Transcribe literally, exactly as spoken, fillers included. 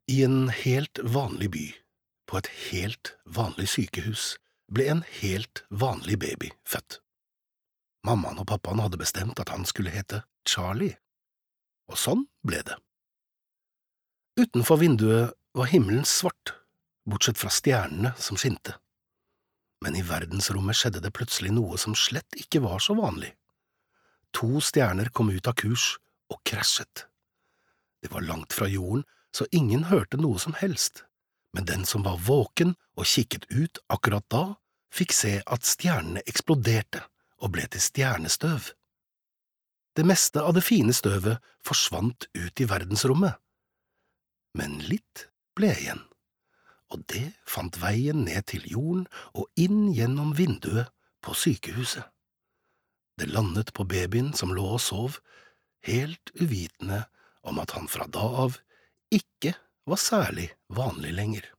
I en helt vanlig by, på et helt vanlig sykehus, ble en helt vanlig baby født. Mammaen og pappaen hadde bestemt at han skulle hete Charlie, og sånn ble det. Utenfor vinduet var himmelen svart, bortsett fra stjernene som skinte. Men i verdensrommet skjedde det plutselig noe som slett ikke var så vanlig. To stjerner kom ut av kurs og krasjet. Det var langt fra jorden, så ingen hørte noe som helst, men den som var våken og kikket ut akkurat da, fikk se at stjernene eksploderte og ble til stjernestøv. Det meste av det fine støvet forsvant ut i verdensrommet, men litt ble igjen, og det fant veien ned til jorden og inn gjennom vinduet på sykehuset. Det landet på babyen som lå og sov, helt uvitende om at han fra da av ikke var særlig vanlig lenger.